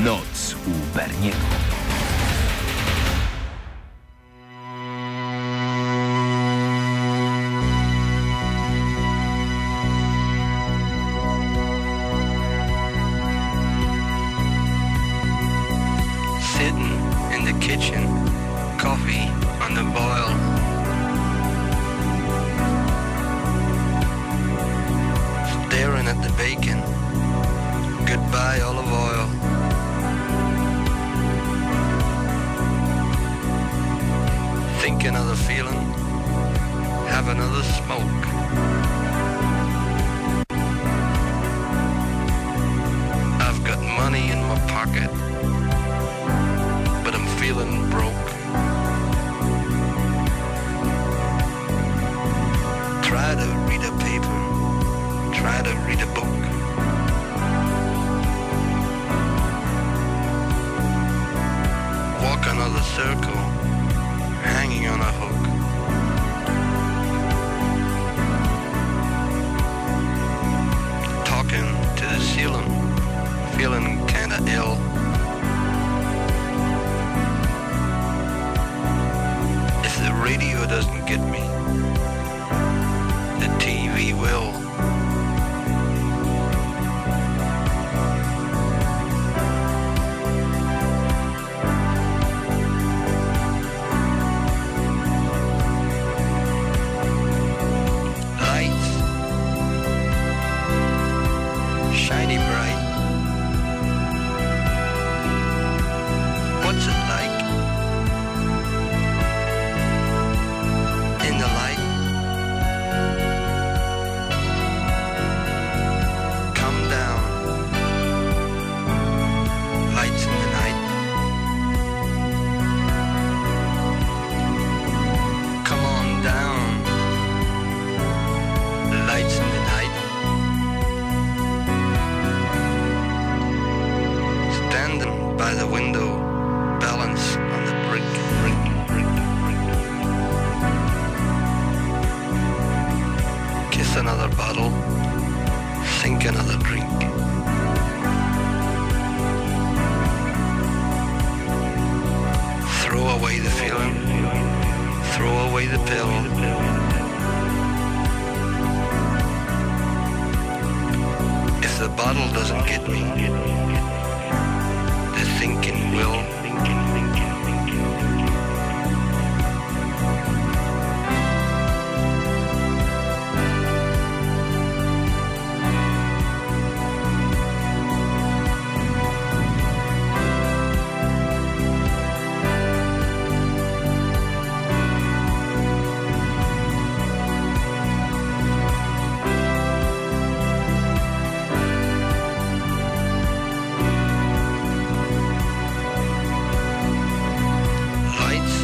Noc u Berniego. Sitting in the kitchen, coffee on the boil. Staring at the bacon, goodbye olive oil. Think another feeling, have another smoke. I've got money in my pocket, but I'm feeling broke. Try to read a paper, try to read a book. Walk another circle, hanging on a hook. Talking to the ceiling, feeling kinda ill. If the radio doesn't get me, the TV will. Lights, shiny bright. What's it like in the light? Come down, lights in the night. Come on down, lights in the night. Standing by the window, balance on the brick. Kiss another bottle, sink another drink. Throw away the feeling, throw away the pill. If the bottle doesn't get me, the thinking will. Lights,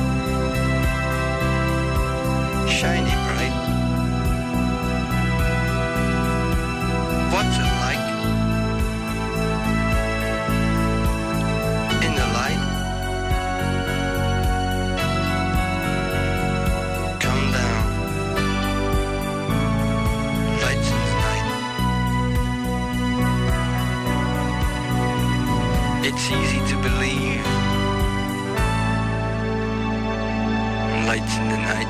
shiny bright. What's it like in the light? Come down, lights in the night. It's easy to believe. Lights in the night.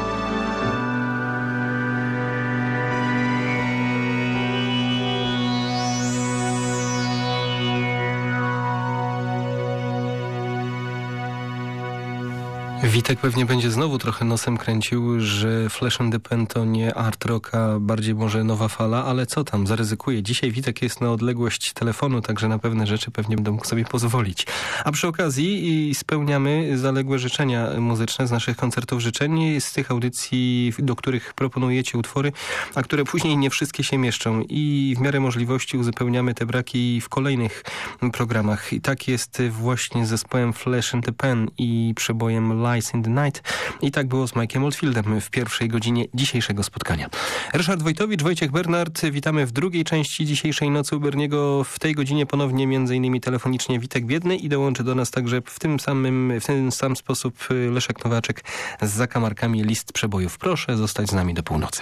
Witek pewnie będzie znowu trochę nosem kręcił, że Flesh and the Pen to nie art rock, a bardziej może nowa fala, ale co tam, zaryzykuję. Dzisiaj Witek jest na odległość telefonu, także na pewne rzeczy pewnie będę mógł sobie pozwolić. A przy okazji spełniamy zaległe życzenia muzyczne z naszych koncertów życzeń, z tych audycji, do których proponujecie utwory, a które później nie wszystkie się mieszczą i w miarę możliwości uzupełniamy te braki w kolejnych programach. I tak jest właśnie z zespołem Flesh and the Pen i przebojem Lies in the Night. I tak było z Mike'em Oldfieldem w pierwszej godzinie dzisiejszego spotkania. Ryszard Wojtowicz, Wojciech Bernard, witamy w drugiej części dzisiejszej Nocy u Berniego. W tej godzinie ponownie m.in. telefonicznie Witek Biedny i dołączy do nas także w ten sam sposób Leszek Nowaczek z zakamarkami list przebojów. Proszę zostać z nami do północy.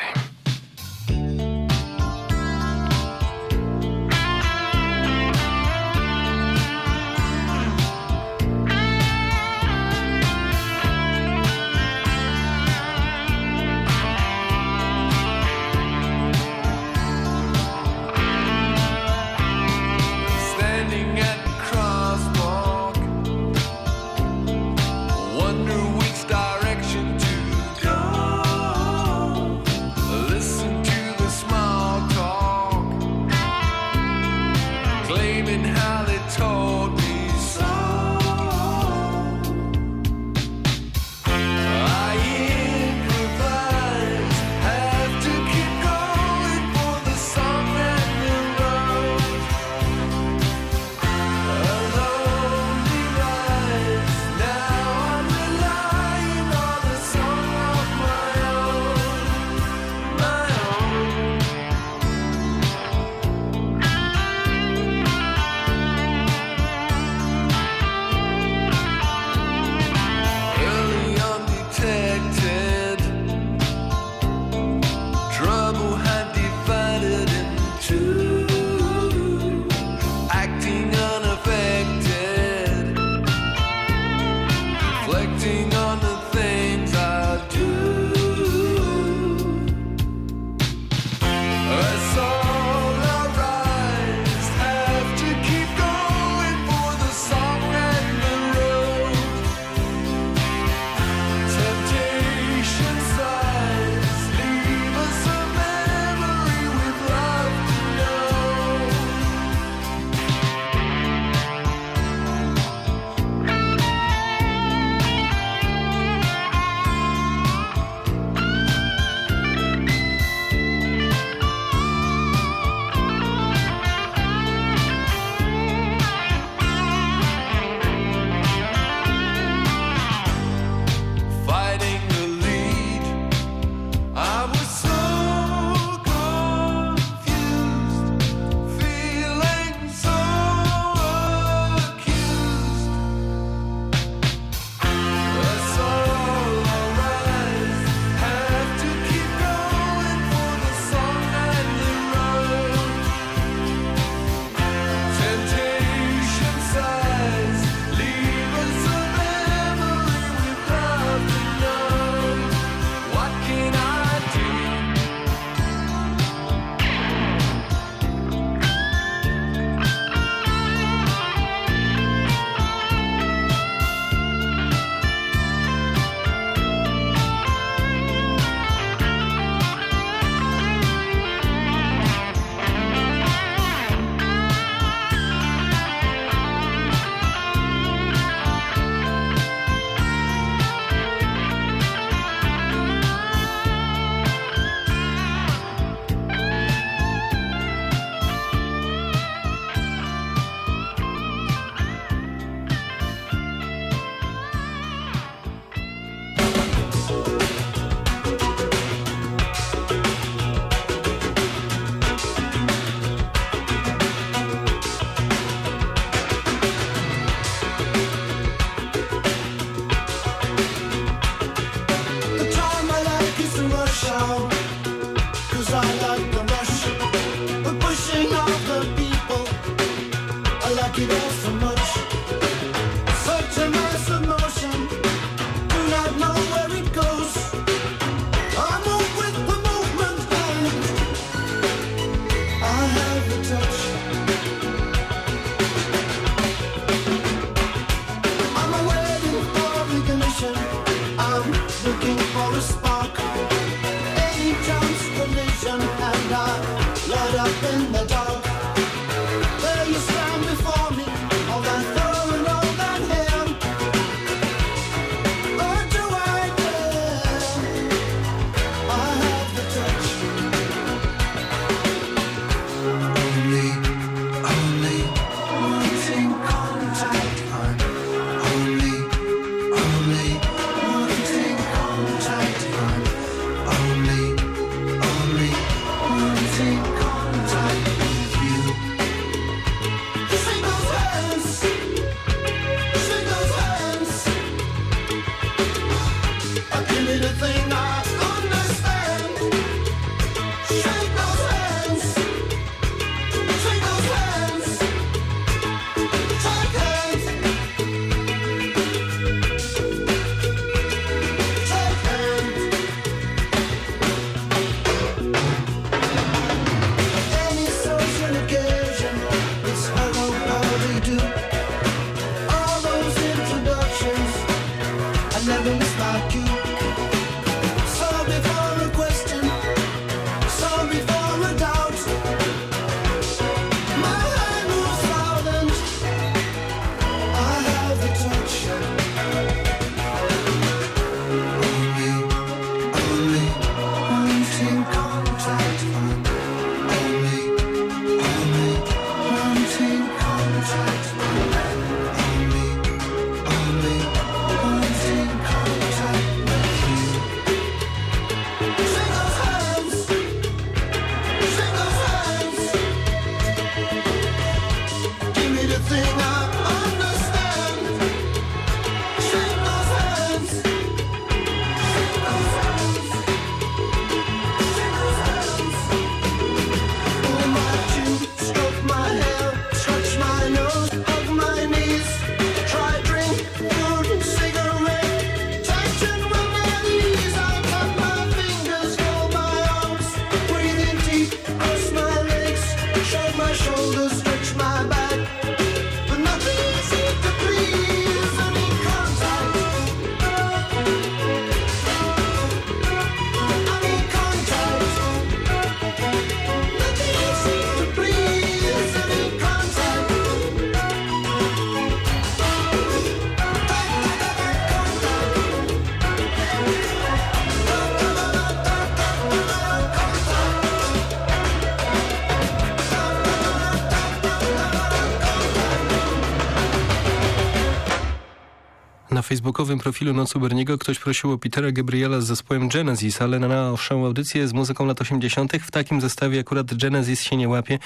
Na facebookowym profilu Noc u Berniego ktoś prosił o Petera Gabriela z zespołem Genesis, ale na naszą audycję z muzyką lat 80. w takim zestawie akurat Genesis się nie łapie,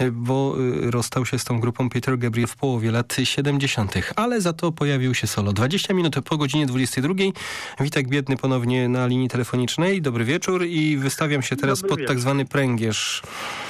bo rozstał się z tą grupą Peter Gabriel w połowie lat 70. Ale za to pojawił się solo. 20 minut po godzinie 22. Witek Biedny ponownie na linii telefonicznej. Dobry wieczór i wystawiam się teraz pod tak zwany pręgierz.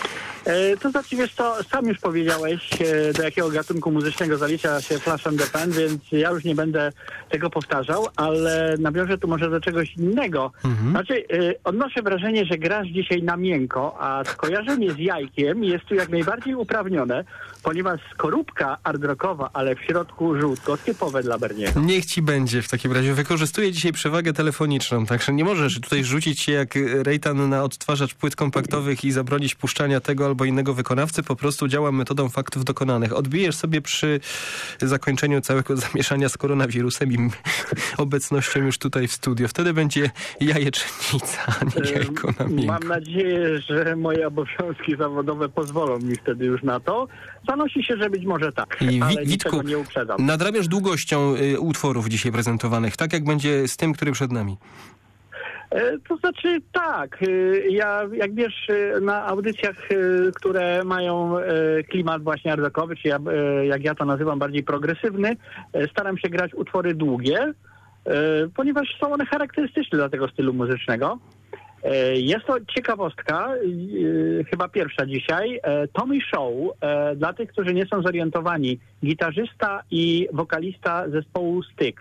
To znaczy, wiesz co, sam już powiedziałeś, do jakiego gatunku muzycznego zalicza się Flash and the Pan, więc ja już nie będę tego powtarzał, ale nawiążę tu może do czegoś innego. Znaczy, odnoszę wrażenie, że grasz dzisiaj na miękko, a skojarzenie z jajkiem jest tu jak najbardziej uprawnione, ponieważ skorupka hard-rockowa, ale w środku żółtko, typowe dla Berniego. Niech ci będzie w takim razie. Wykorzystuję dzisiaj przewagę telefoniczną, także nie możesz tutaj rzucić się jak Rejtan na odtwarzacz płyt kompaktowych i zabronić puszczania tego albo innego wykonawcy. Po prostu działam metodą faktów dokonanych. Odbijesz sobie przy zakończeniu całego zamieszania z koronawirusem i obecnością już tutaj w studio. Wtedy będzie jajecznica, a nie jajko na miękko. Mam nadzieję, że moje obowiązki zawodowe pozwolą mi wtedy już na to. Zanosi się, że być może tak, ale niczego nie uprzedzam. Nadrabiasz długością utworów dzisiaj prezentowanych, tak jak będzie z tym, który przed nami. To znaczy tak, ja jak wiesz, na audycjach, które mają klimat właśnie hard-rockowy, czy jak ja to nazywam bardziej progresywny, staram się grać utwory długie, ponieważ są one charakterystyczne dla tego stylu muzycznego. Jest to ciekawostka, chyba pierwsza dzisiaj. Tommy Shaw, dla tych, którzy nie są zorientowani, gitarzysta i wokalista zespołu Styx.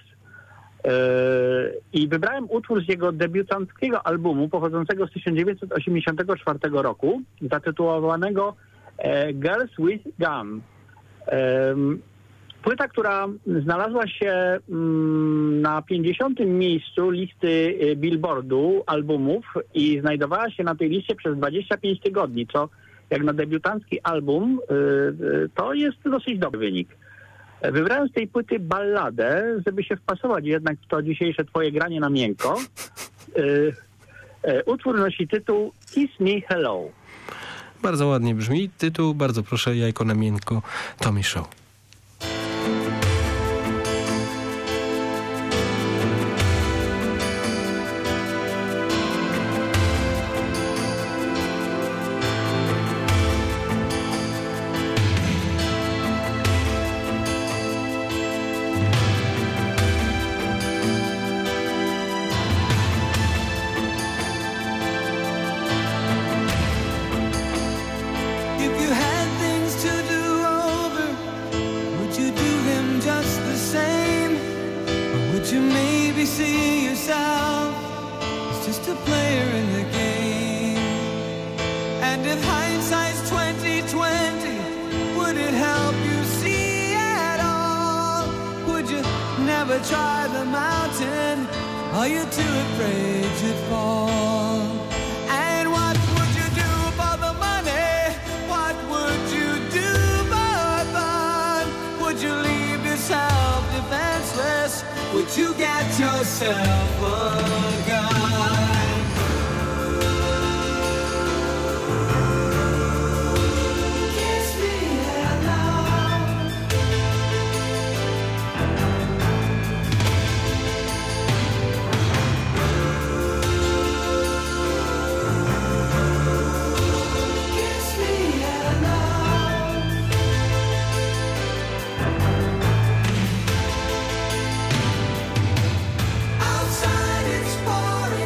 I wybrałem utwór z jego debiutanckiego albumu pochodzącego z 1984 roku, zatytułowanego Girls with Gun. Płyta, która znalazła się na 50. miejscu listy Billboardu albumów i znajdowała się na tej liście przez 25 tygodni, co jak na debiutancki album to jest dosyć dobry wynik. Wybrałem z tej płyty balladę, żeby się wpasować jednak w to dzisiejsze twoje granie na miękko. Utwór nosi tytuł Kiss Me Hello. Bardzo ładnie brzmi tytuł, bardzo proszę, jajko na miękko, Tommy Shaw. Try the mountain, are you too afraid to fall? And what would you do for the money? What would you do for fun? Would you leave yourself defenseless? Would you get yourself a gun? Outside it's pouring.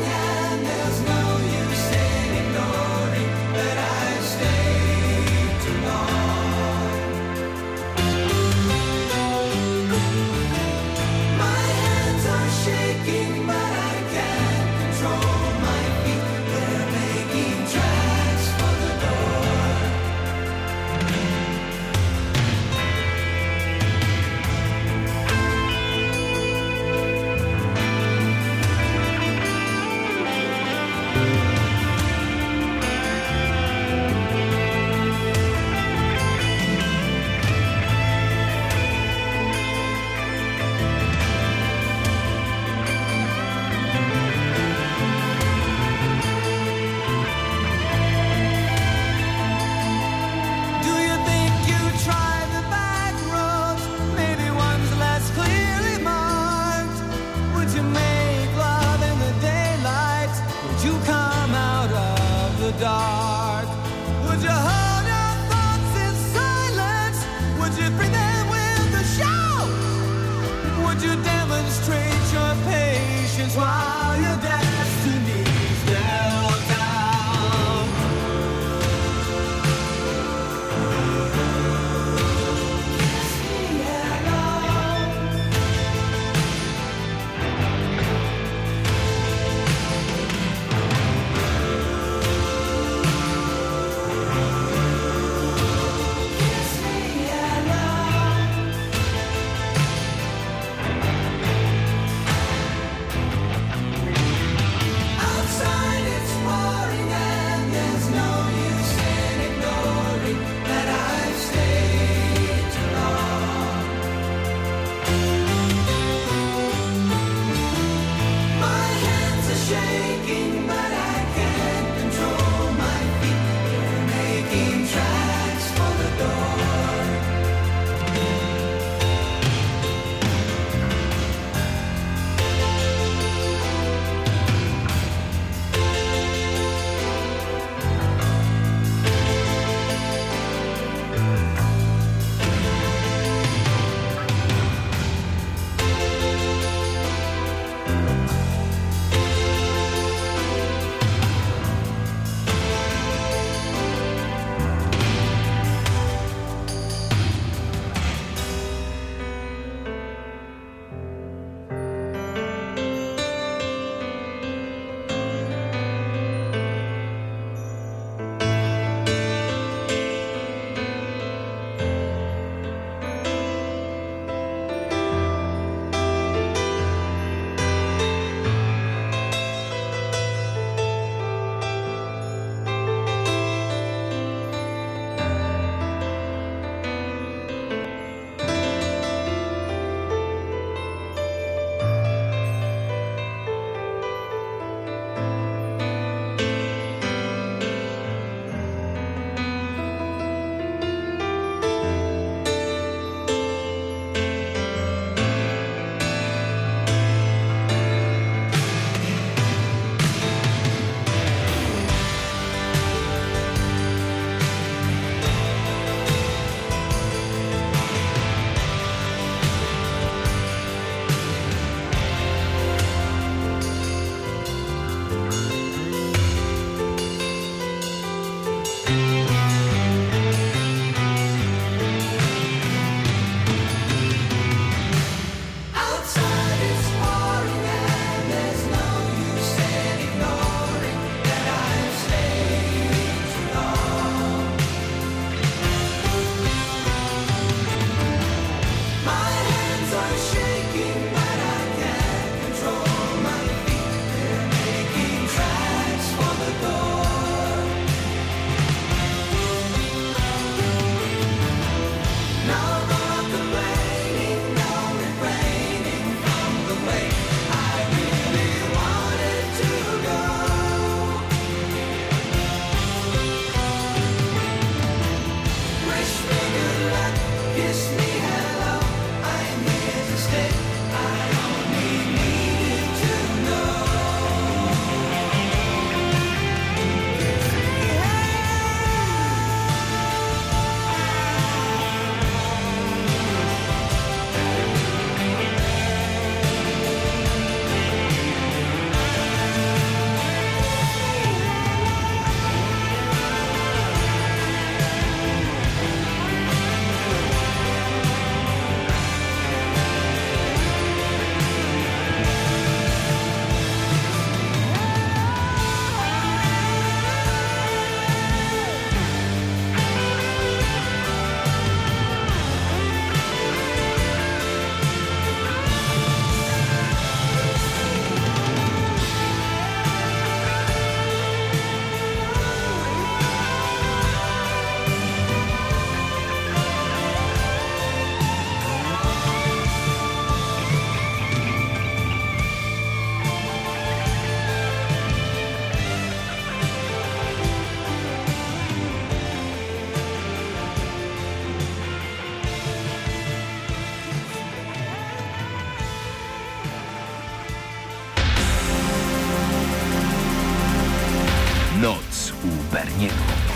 śniegu.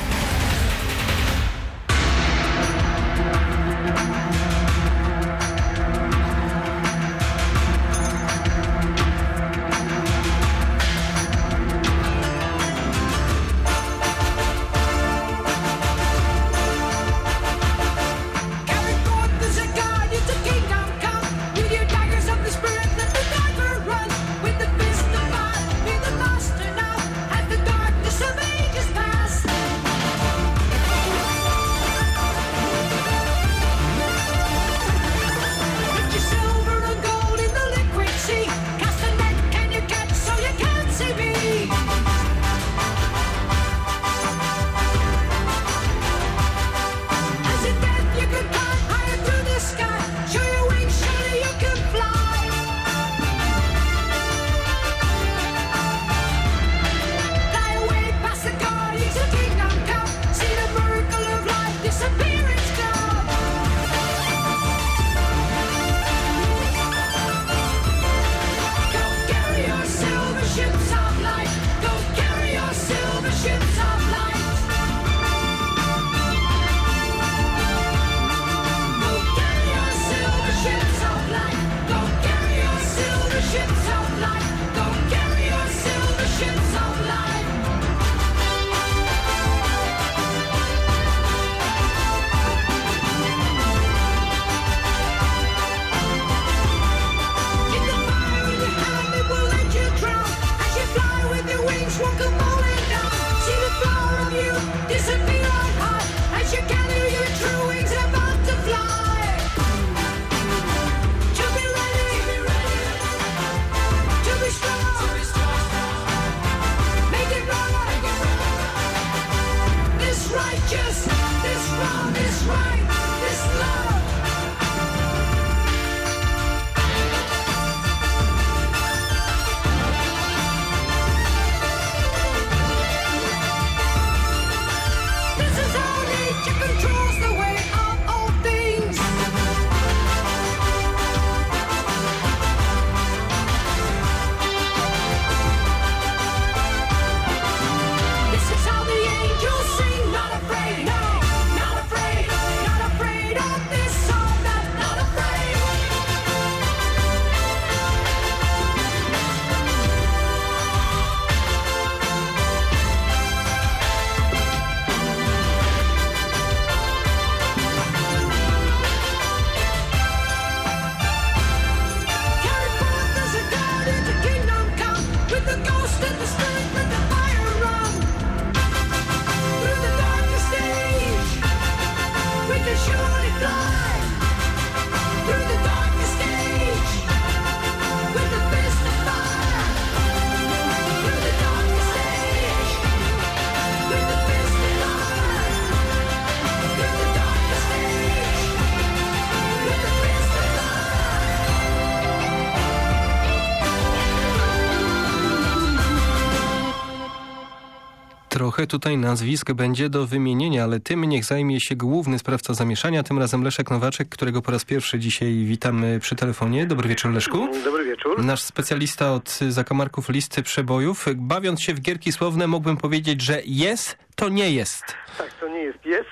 Trochę tutaj nazwisk będzie do wymienienia, ale tym niech zajmie się główny sprawca zamieszania, tym razem Leszek Nowaczek, którego po raz pierwszy dzisiaj witamy przy telefonie. Dobry wieczór, Leszku. Dobry wieczór. Nasz specjalista od zakamarków listy przebojów. Bawiąc się w gierki słowne, mógłbym powiedzieć, że jest, to nie jest. Tak, to nie jest. Jest,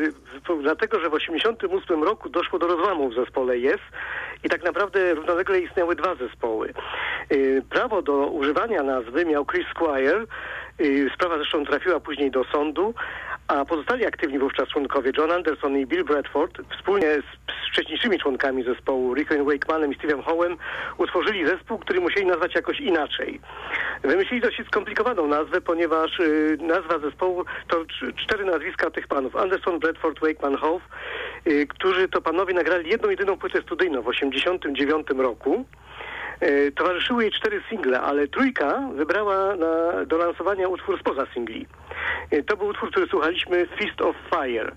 dlatego, że w 1988 roku doszło do rozłamu w zespole Jest i tak naprawdę równolegle istniały dwa zespoły. Prawo do używania nazwy miał Chris Squire. Sprawa zresztą trafiła później do sądu, a pozostali aktywni wówczas członkowie John Anderson i Bill Bradford wspólnie z wcześniejszymi członkami zespołu Rickiem Wakemanem i Steve'em Howe'em utworzyli zespół, który musieli nazwać jakoś inaczej. Wymyślili dość skomplikowaną nazwę, ponieważ nazwa zespołu to 4 nazwiska tych panów. Anderson, Bradford, Wakeman, Howe, którzy to panowie nagrali jedną jedyną płytę studyjną w 1989 roku. Towarzyszyły jej 4 single, ale trójka wybrała do lansowania utwór spoza singli. To był utwór, który słuchaliśmy, Fist of Fire.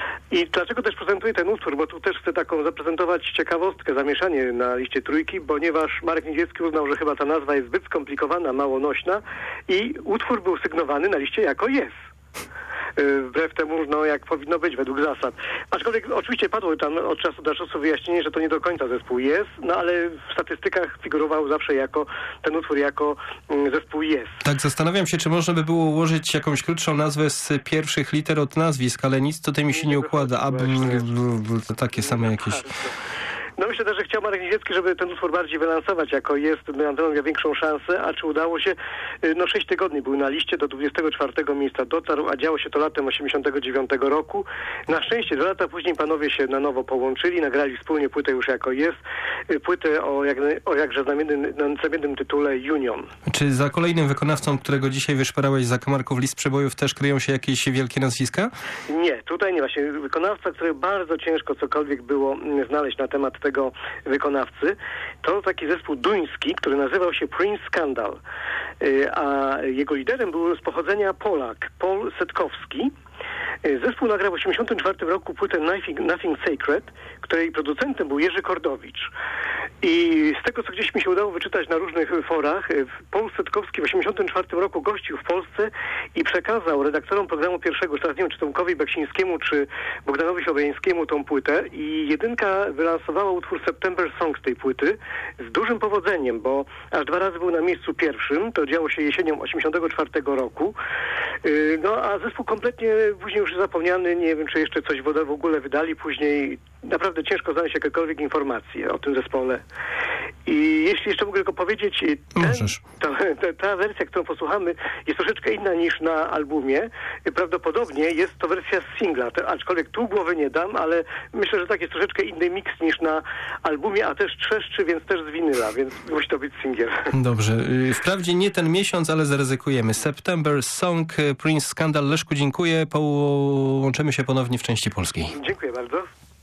I dlaczego też prezentuję ten utwór? Bo tu też chcę taką zaprezentować ciekawostkę, zamieszanie na liście trójki, ponieważ Marek Niedzielski uznał, że chyba ta nazwa jest zbyt skomplikowana, mało nośna i utwór był sygnowany na liście jako Yes. wbrew temu, no jak powinno być według zasad. Aczkolwiek oczywiście padło tam od czasu do czasu wyjaśnienie, że to nie do końca zespół jest, no ale w statystykach figurował zawsze jako ten utwór jako zespół jest. Tak, zastanawiam się, czy można by było ułożyć jakąś krótszą nazwę z pierwszych liter od nazwisk, ale nic tutaj mi się nie układa. To takie same jakieś... No myślę też, że chciał Marek Niziecki, żeby ten utwór bardziej wylansować, jako jest, miał większą szansę, a czy udało się? No 6 tygodni był na liście, do 24 miejsca dotarł, a działo się to latem 89 roku. Na szczęście 2 lata później panowie się na nowo połączyli, nagrali wspólnie płytę już jako jest, płytę o jakże znamiennym tytule Union. Czy za kolejnym wykonawcą, którego dzisiaj wyszperałeś za kamarków list przebojów, też kryją się jakieś wielkie nazwiska? Nie, tutaj nie. Właśnie wykonawca, który bardzo ciężko cokolwiek było znaleźć na temat tego wykonawcy, to taki zespół duński, który nazywał się Prince Scandal, a jego liderem był z pochodzenia Polak, Paul Setkowski. Zespół nagrał w 1984 roku płytę Nothing Sacred, której producentem był Jerzy Kordowicz. I z tego, co gdzieś mi się udało wyczytać na różnych forach, Paul Setkowski w 1984 roku gościł w Polsce i przekazał redaktorom programu pierwszego, teraz nie wiem, czy Tomkowi Beksińskiemu, czy Bogdanowi Słowiańskiemu tą płytę i Jedynka wylansowała utwór September Song z tej płyty z dużym powodzeniem, bo aż 2 razy był na miejscu pierwszym, to działo się jesienią 1984 roku. No a zespół kompletnie później już zapomniany, nie wiem, czy jeszcze coś w ogóle wydali później. Naprawdę ciężko znaleźć jakiekolwiek informacje o tym zespole. I jeśli jeszcze mogę tylko powiedzieć, ta wersja, którą posłuchamy, jest troszeczkę inna niż na albumie. Prawdopodobnie jest to wersja z singla, aczkolwiek tu głowy nie dam, ale myślę, że tak jest troszeczkę inny miks niż na albumie, a też trzeszczy, więc też z winyla, więc musi to być singiel. Dobrze. Wprawdzie nie ten miesiąc, ale zaryzykujemy. September Song, Prince Scandal. Leszku, dziękuję. Połączymy się ponownie w części polskiej. Dziękuję bardzo.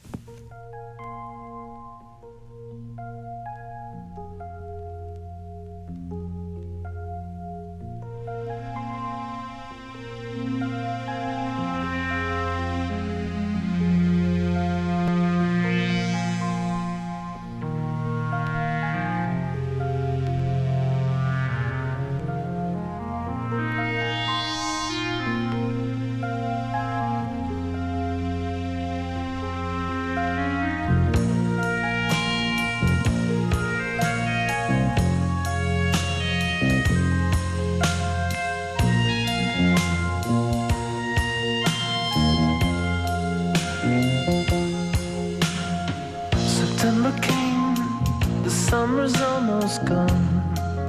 Summer's almost gone.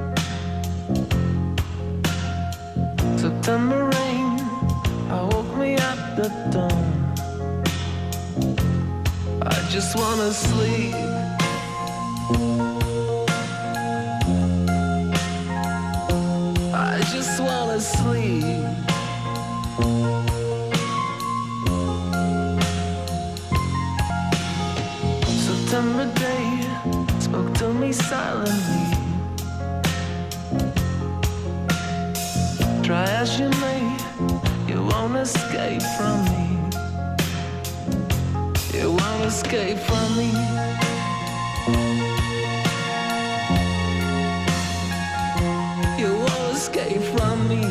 September rain awoke me at the dawn. I just wanna sleep. I just wanna sleep. September day spoke to me silently. Try as you may, you won't escape from me. You won't escape from me. You won't escape from me.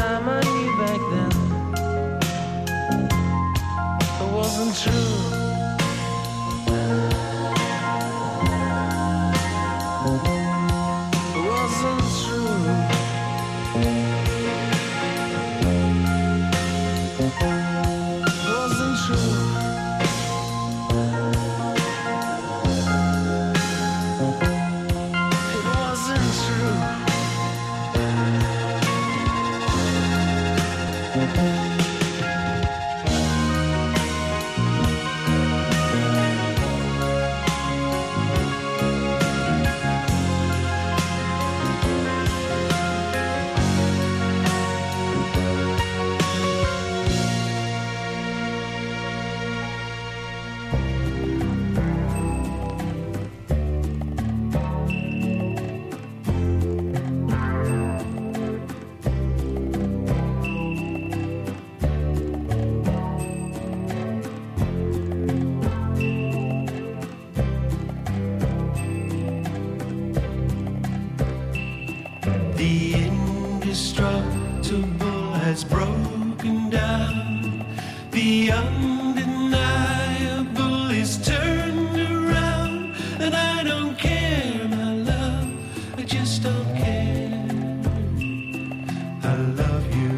time I knew back then, it wasn't true. It wasn't true. It wasn't true. It wasn't true. The indestructible has broken down. The undeniable is turned around. And I don't care, my love, I just don't care. I love you.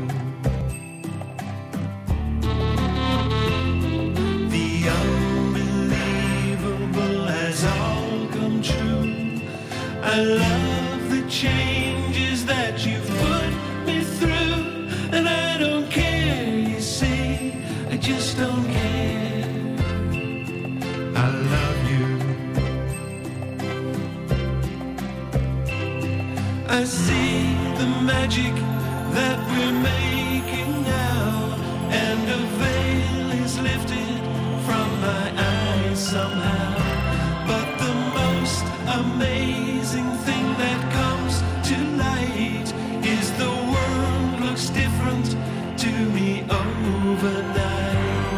The unbelievable has all come true. I love the changes that you've put me through, and I don't care, you see, I just don't care. I love you. I see the magic that we're making now, and a veil is lifted from my eyes somehow. But the most amazing thing that comes to light is the world looks different to me overnight.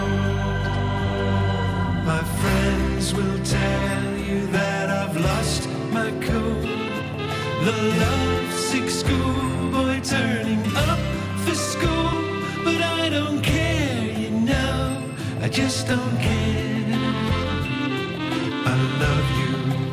My friends will tell you that I've lost my cool. The lovesick schoolboy turning up for school. But I don't care, you know, I just don't care. I love you.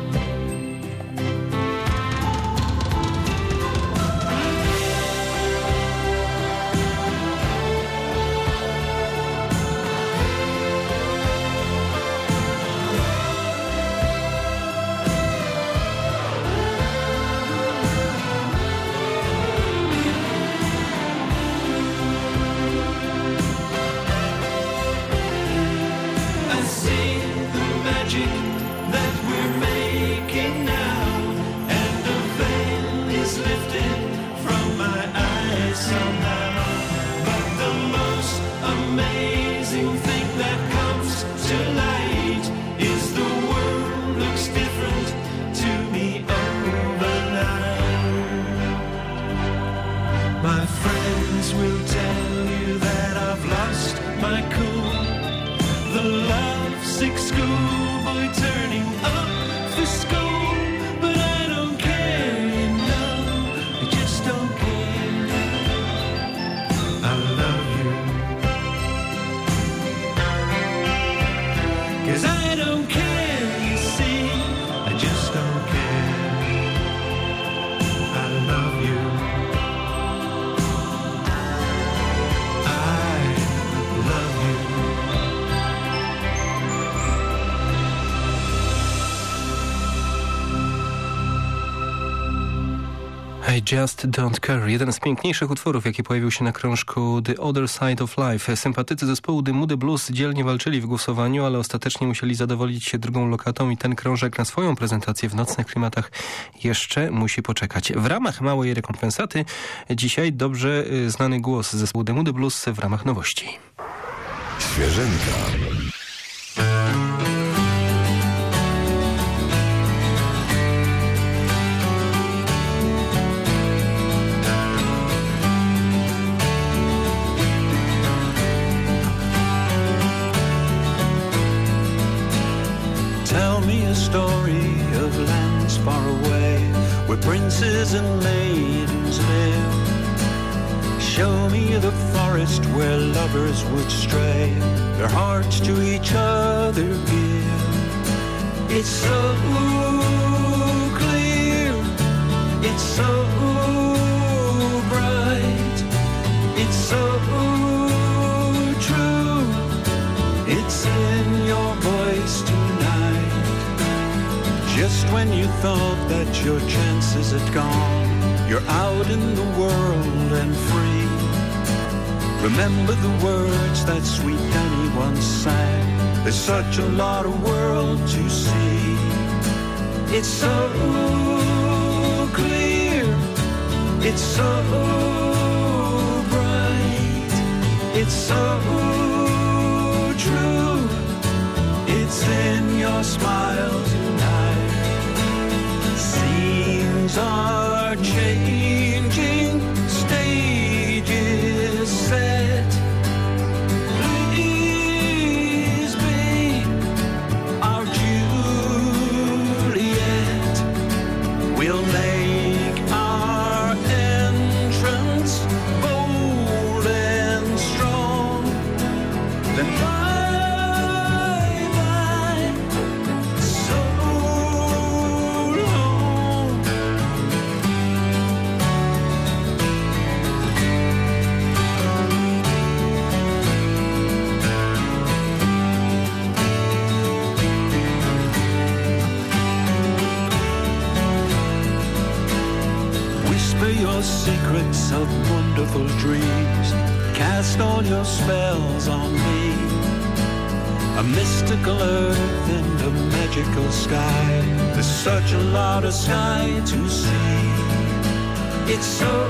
That we're making now, and a veil is lifted from my eyes somehow. But the most amazing thing that comes to light is the world looks different to me overnight. My friends will tell you that I've lost my cool. The lovesick schoolboy turning up for school. But I don't care, you know, I just don't care. I love you. 'Cause I don't care, you see, I just don't care. I love you. I love you. I Just Don't Care. Jeden z piękniejszych utworów, jaki pojawił się na krążku The Other Side of Life. Sympatycy zespołu The Moody Blues dzielnie walczyli w głosowaniu, ale ostatecznie musieli zadowolić się drugą lokatą i ten krążek na swoją prezentację w nocnych klimatach jeszcze musi poczekać. W ramach małej rekompensaty dzisiaj dobrze znany głos zespołu The Moody Blues w ramach nowości. Świeżynka. Tell me a story of lands far away, where princes and maidens live. Show me the forest where lovers would stray, their hearts to each other give. It's so clear, it's so bright, it's so true, it's in your voice tonight. Just when you thought that your chances had gone, you're out in the world and free. Remember the words that sweet Danny once sang. There's such a lot of world to see. It's so clear, it's so bright, it's so true, it's in your smile tonight. Scenes are changing, stages set. Please be our Juliet. We'll make our entrance bold and strong. Then bye-bye, so long. Whisper your secrets of wonderful dreams. Cast all your spells on me. A mystical earth and a magical sky. There's such a lot of sky to see. It's so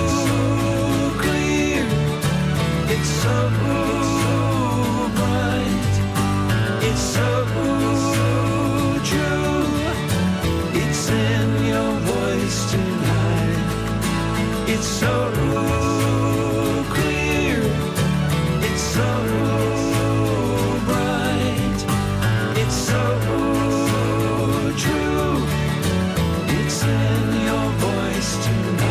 clear, it's so bright, it's so true, it's in your voice tonight. It's so clear, it's so bright, it's so true, it's in your voice tonight.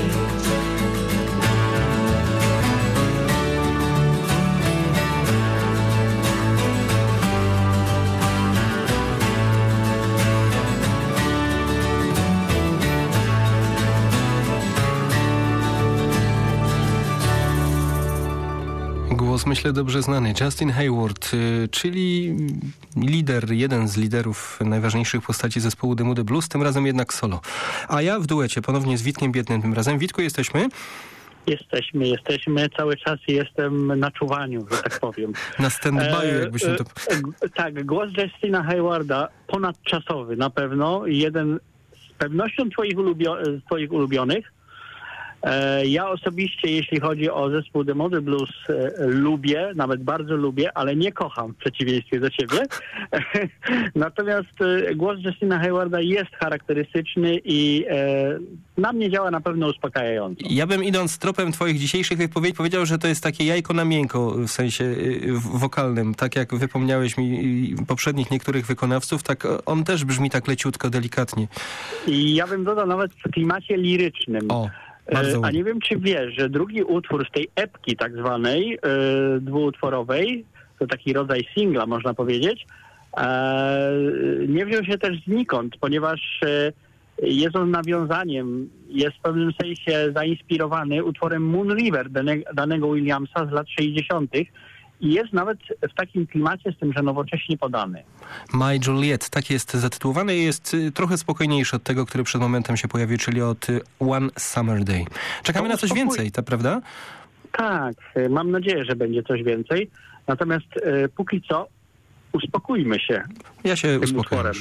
Głos, myślę, dobrze znany. Justin Hayward, czyli jeden z liderów najważniejszych postaci zespołu The Moody Blues, tym razem jednak solo. A ja w duecie, ponownie z Witkiem Biednym tym razem. Witku, jesteśmy? Jesteśmy. Cały czas jestem na czuwaniu, że tak powiem. Na stand-by'u, jakbyśmy to... Tak, głos Justina Haywarda, ponadczasowy na pewno. Jeden z pewnością twoich ulubionych. Ja osobiście, jeśli chodzi o zespół The Moody Blues, lubię, nawet bardzo lubię, ale nie kocham w przeciwieństwie do ciebie. Natomiast głos Justina Haywarda jest charakterystyczny i na mnie działa na pewno uspokajająco. Ja bym, idąc tropem twoich dzisiejszych wypowiedzi, powiedział, że to jest takie jajko na miękko w sensie wokalnym. Tak jak wypomniałeś mi poprzednich niektórych wykonawców, tak on też brzmi tak leciutko, delikatnie. I ja bym dodał nawet w klimacie lirycznym. A nie wiem, czy wiesz, że drugi utwór z tej epki tak zwanej, dwuutworowej, to taki rodzaj singla, można powiedzieć, nie wziął się też znikąd, ponieważ jest on nawiązaniem, jest w pewnym sensie zainspirowany utworem Moon River danego Williamsa z lat 60. i jest nawet w takim klimacie, z tym, że nowocześnie podany. My Juliet, tak jest zatytułowany i jest trochę spokojniejszy od tego, który przed momentem się pojawił, czyli od One Summer Day. Czekamy na coś więcej, to prawda? Tak, mam nadzieję, że będzie coś więcej. Natomiast póki co uspokójmy się. Ja się uspokojam.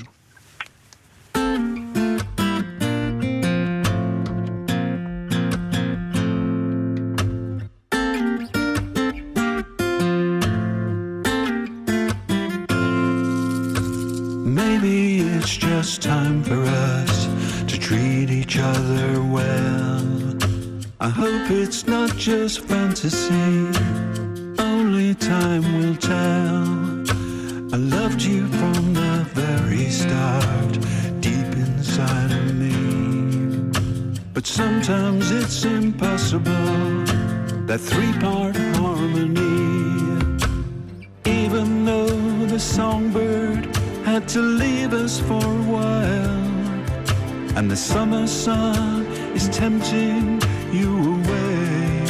Maybe it's just time for us to treat each other well. I hope it's not just fantasy, only time will tell. I loved you from the very start, deep inside of me. But sometimes it's impossible that three-part harmony. Even though the songbird had to leave us for a while, and the summer sun is tempting you away,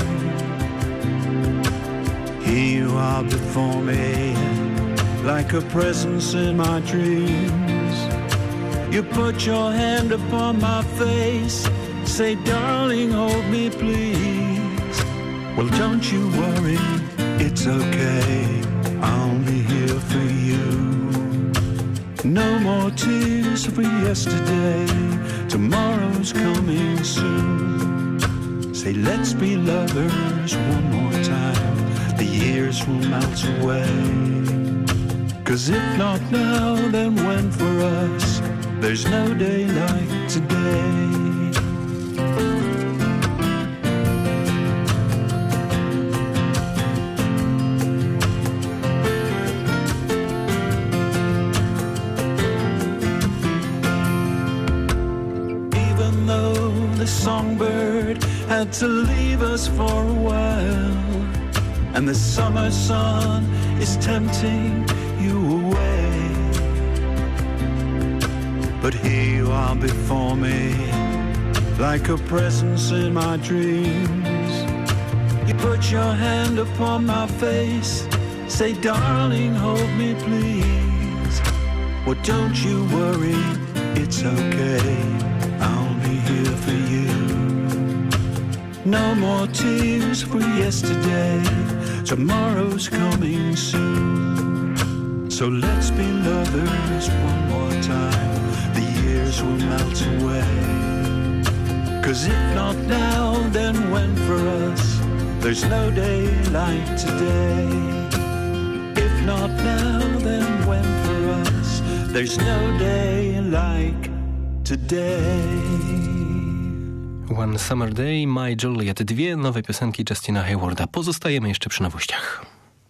here you are before me, like a presence in my dreams. You put your hand upon my face, say, darling, hold me please. Well, don't you worry, it's okay, I'll be here for you. No more tears for yesterday, tomorrow's coming soon. Say, let's be lovers one more time, the years will melt away. 'Cause if not now, then when for us? There's no day like today. Songbird had to leave us for a while, and the summer sun is tempting you away. But here you are before me, like a presence in my dreams. You put your hand upon my face, say, darling, hold me please. Well, don't you worry, it's okay, I'll be here for you. No more tears for yesterday, tomorrow's coming soon. So let's be lovers one more time, the years will melt away. 'Cause if not now, then when for us? There's no day like today. If not now, then when for us? There's no day like today. One Summer Day, My Juliet. Dwie nowe piosenki Justina Haywarda. Pozostajemy jeszcze przy nowościach.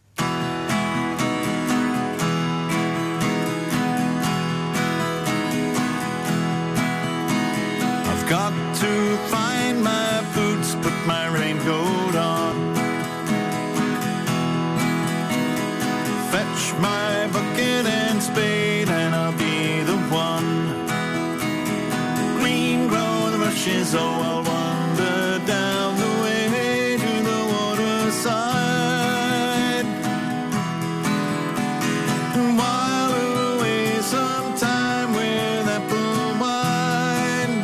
I've got to find my boots, put my raincoat on, fetch my bucket and spade, and I'll be the one. Green grow the rushes, oh, I'll wander down the way to the waterside and while away some time with apple wine.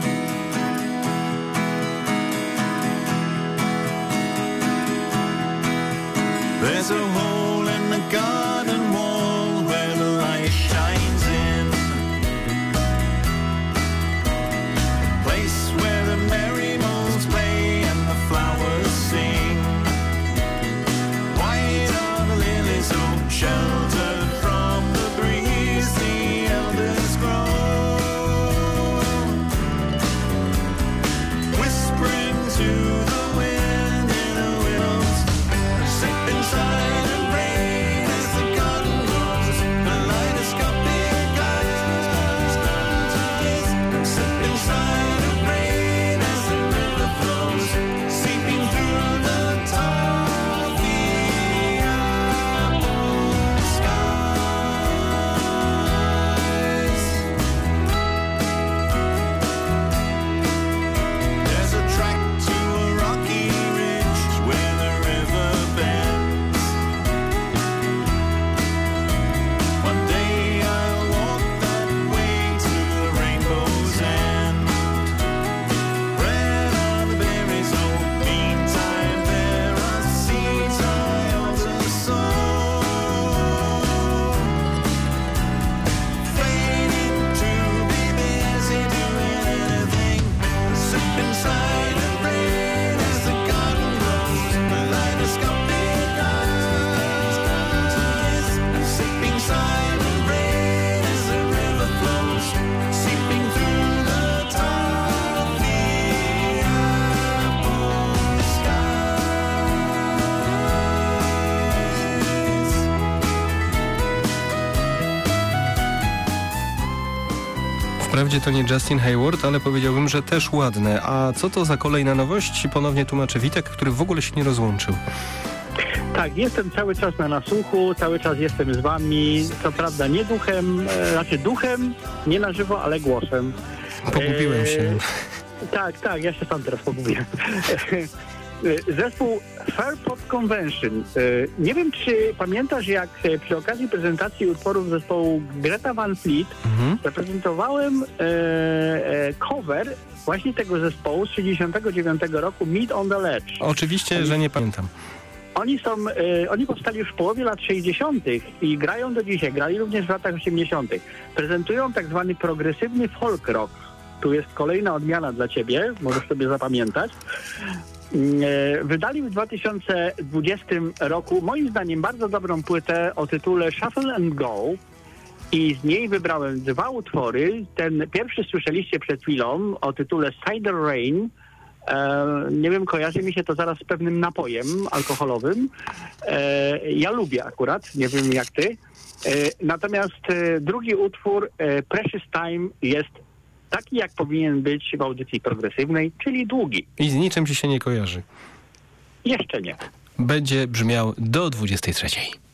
There's a hole in the garden wall where the light shines in, a place where the merry moles play and the flowers sing. White are the lilies, so sheltered from the breeze, the elders grow, whispering to the wind in the willows, sit inside and rain as the Wprawdzie to nie Justin Hayward, ale powiedziałbym, że też ładne. A co to za kolejna nowość? Ponownie tłumaczy Witek, który w ogóle się nie rozłączył. Tak, jestem cały czas na nasłuchu, cały czas jestem z wami, co prawda nie duchem, duchem, nie na żywo, ale głosem. Pogubiłem się. Tak, ja się sam teraz pogubiłem. Zespół Fairport Convention. Nie wiem, czy pamiętasz, jak przy okazji prezentacji utworów zespołu Greta Van Fleet zaprezentowałem cover właśnie tego zespołu z 1969 roku, Meet on the Ledge. Oczywiście, że nie pamiętam. Oni powstali już w połowie lat 60. i grają do dzisiaj, grali również w latach 80. Prezentują tak zwany progresywny folk rock. Tu jest kolejna odmiana dla ciebie, możesz sobie zapamiętać. Wydali w 2020 roku, moim zdaniem, bardzo dobrą płytę o tytule Shuffle and Go i z niej wybrałem 2 utwory. Ten pierwszy słyszeliście przed chwilą o tytule Cider Rain. Nie wiem, kojarzy mi się to zaraz z pewnym napojem alkoholowym. Ja lubię akurat, nie wiem jak ty. Natomiast drugi utwór, Precious Time, jest taki, jak powinien być w audycji progresywnej, czyli długi. I z niczym ci się nie kojarzy. Jeszcze nie. Będzie brzmiał do 23.